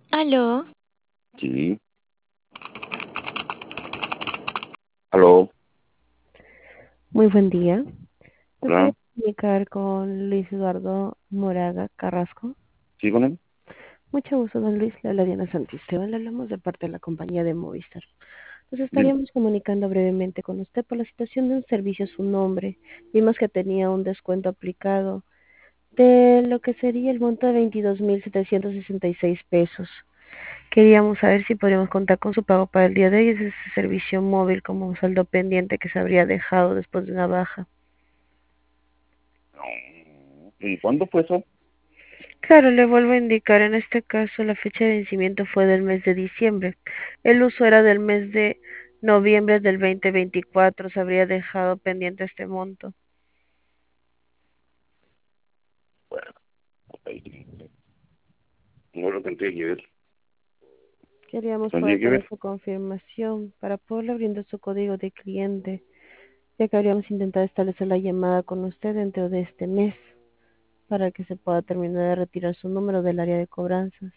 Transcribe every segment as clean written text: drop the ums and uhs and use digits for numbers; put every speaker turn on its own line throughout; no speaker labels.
Aló,
Sí. Aló.
muy buen día. ¿Me puedo
Hola.
comunicar con Luis Eduardo Moraga Carrasco?
¿Sí con él?
Mucho gusto, don Luis. Le habla Diana Santisteban. Le hablamos de parte de la compañía de Movistar. Nos
Dime.
estaríamos comunicando brevemente con usted por la situación de un servicio a su nombre. Vimos que tenía un descuento aplicado de lo que sería el monto de 22.766 pesos. Queríamos saber si podríamos contar con su pago para el día de hoy. Es ese servicio móvil como saldo pendiente que se habría dejado después de una baja.
No. ¿Y cuándo fue eso?
Claro, le vuelvo a indicar, en este caso la fecha de vencimiento fue del mes de diciembre. El uso era del mes de noviembre del 2024, se habría dejado pendiente este monto.
Bueno, ahí no lo tendría que ver.
Queríamos poder
Tendría que
tener
ver.
su confirmación para poderle brindar su código de cliente, ya que habríamos intentado establecer la llamada con usted dentro de este mes para que se pueda terminar de retirar su número del área de cobranzas.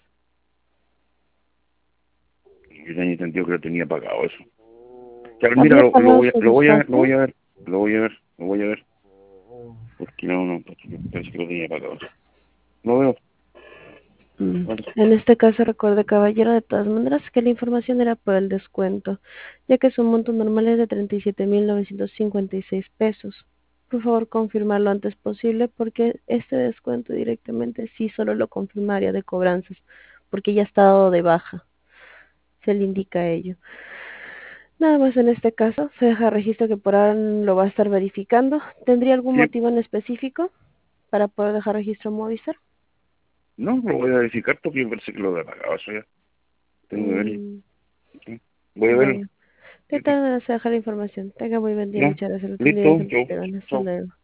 Yo tenía entendido que lo tenía pagado eso. Claro, mira,
¿Habría pagado su
lo voy a, lo
desfase?
voy a ver. Lo voy a ver. Lo voy a ver. Porque no, parece que lo tenía pagado eso. Lo veo.
Mm.
Vale.
En este caso, recuerde, caballero, de todas maneras, que la información era por el descuento, ya que su monto normal es de 37.956 pesos. Por favor, confirmar lo antes posible, porque este descuento directamente sí solo lo confirma área de cobranzas, porque ya está dado de baja. Se le indica ello. Nada más en este caso, se deja registro que por ahora lo va a estar verificando. ¿Tendría algún
Sí.
motivo en específico para poder dejar registro en Movistar?
No, lo voy a verificar porque parece que lo había pagado eso ya. Tengo que verlo.
Mm,
Sí. Voy a verlo.
bueno. ¿Qué tal se deja la información? Tenga muy buen día,
Ya.
muchas gracias. Lo tendría
Listo.
en
Chau.
Hasta
Chau.
luego.